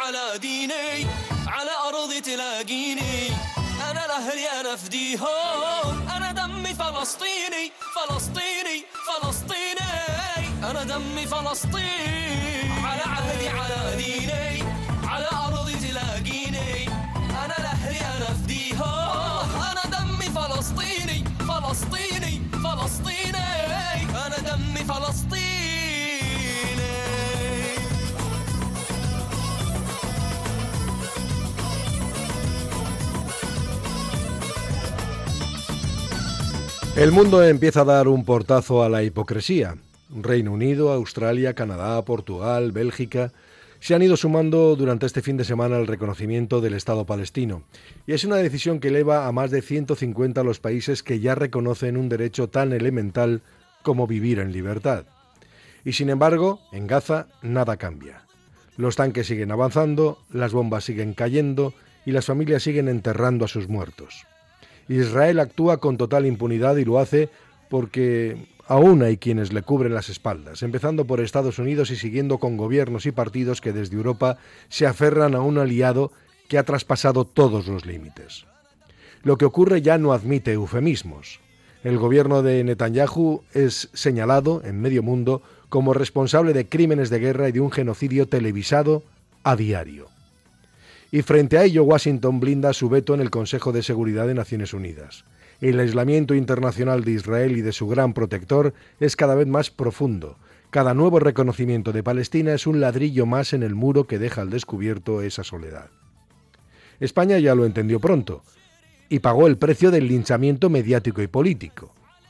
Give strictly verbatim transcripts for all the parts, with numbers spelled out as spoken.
على ديني على أرضي تلاقيني أنا لأهلي أنا فديهم أنا دمي فلسطيني فلسطيني فلسطيني أنا دمي فلسطيني على عهدي على ديني على أرضي تلاقيني أنا لأهلي أنا فديهم أنا دمي فلسطيني فلسطيني فلسطيني أنا دمي فلسطيني. El mundo empieza a dar un portazo a la hipocresía. Reino Unido, Australia, Canadá, Portugal, Bélgica se han ido sumando durante este fin de semana al reconocimiento del Estado palestino. Y es una decisión que eleva a más de ciento cincuenta los países que ya reconocen un derecho tan elemental como vivir en libertad. Y sin embargo, en Gaza nada cambia. Los tanques siguen avanzando, las bombas siguen cayendo y las familias siguen enterrando a sus muertos. Israel actúa con total impunidad y lo hace porque aún hay quienes le cubren las espaldas, empezando por Estados Unidos y siguiendo con gobiernos y partidos que desde Europa se aferran a un aliado que ha traspasado todos los límites. Lo que ocurre ya no admite eufemismos. El gobierno de Netanyahu es señalado en medio mundo como responsable de crímenes de guerra y de un genocidio televisado a diario. Y frente a ello, Washington blinda su veto en el Consejo de Seguridad de Naciones Unidas. El aislamiento internacional de Israel y de su gran protector es cada vez más profundo. Cada nuevo reconocimiento de Palestina es un ladrillo más en el muro que deja al descubierto esa soledad. España ya lo entendió pronto y pagó el precio del linchamiento mediático y político.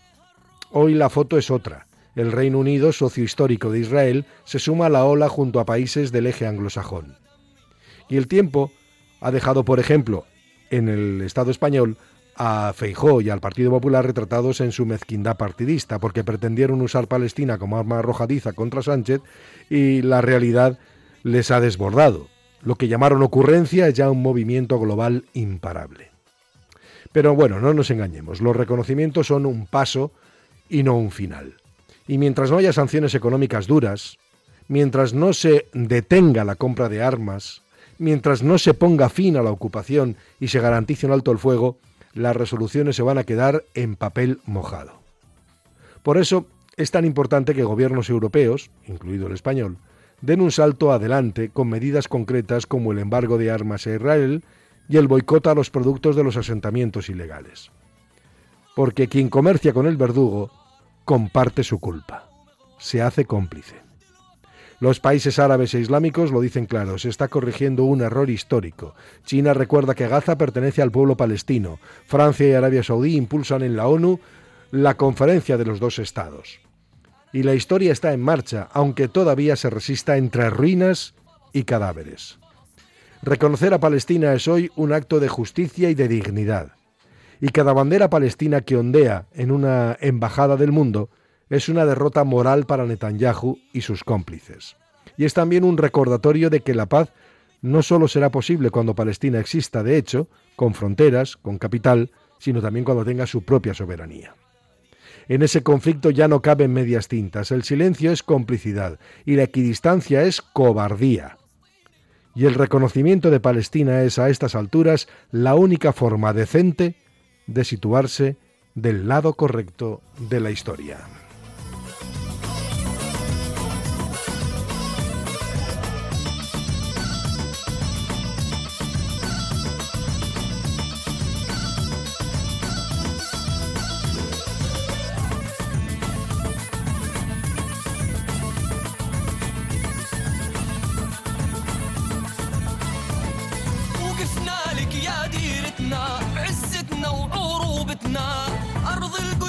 Hoy la foto es otra. El Reino Unido, socio histórico de Israel, se suma a la ola junto a países del eje anglosajón. Y el tiempo ha dejado, por ejemplo, en el Estado español, a Feijóo y al Partido Popular retratados en su mezquindad partidista, porque pretendieron usar Palestina como arma arrojadiza contra Sánchez y la realidad les ha desbordado. Lo que llamaron ocurrencia es ya un movimiento global imparable. Pero bueno, no nos engañemos, los reconocimientos son un paso y no un final. Y mientras no haya sanciones económicas duras, mientras no se detenga la compra de armas, mientras no se ponga fin a la ocupación y se garantice un alto el fuego, las resoluciones se van a quedar en papel mojado. Por eso es tan importante que gobiernos europeos, incluido el español, den un salto adelante con medidas concretas como el embargo de armas a Israel y el boicot a los productos de los asentamientos ilegales. Porque quien comercia con el verdugo comparte su culpa, se hace cómplice. Los países árabes e islámicos lo dicen claro, se está corrigiendo un error histórico. China recuerda que Gaza pertenece al pueblo palestino. Francia y Arabia Saudí impulsan en la ONU la conferencia de los dos estados. Y la historia está en marcha, aunque todavía se resista entre ruinas y cadáveres. Reconocer a Palestina es hoy un acto de justicia y de dignidad. Y cada bandera palestina que ondea en una embajada del mundo es una derrota moral para Netanyahu y sus cómplices. Y es también un recordatorio de que la paz no solo será posible cuando Palestina exista, de hecho, con fronteras, con capital, sino también cuando tenga su propia soberanía. En ese conflicto ya no caben medias tintas, el silencio es complicidad y la equidistancia es cobardía. Y el reconocimiento de Palestina es a estas alturas la única forma decente de situarse del lado correcto de la historia. بعزتنا وعروبتنا أرض القدس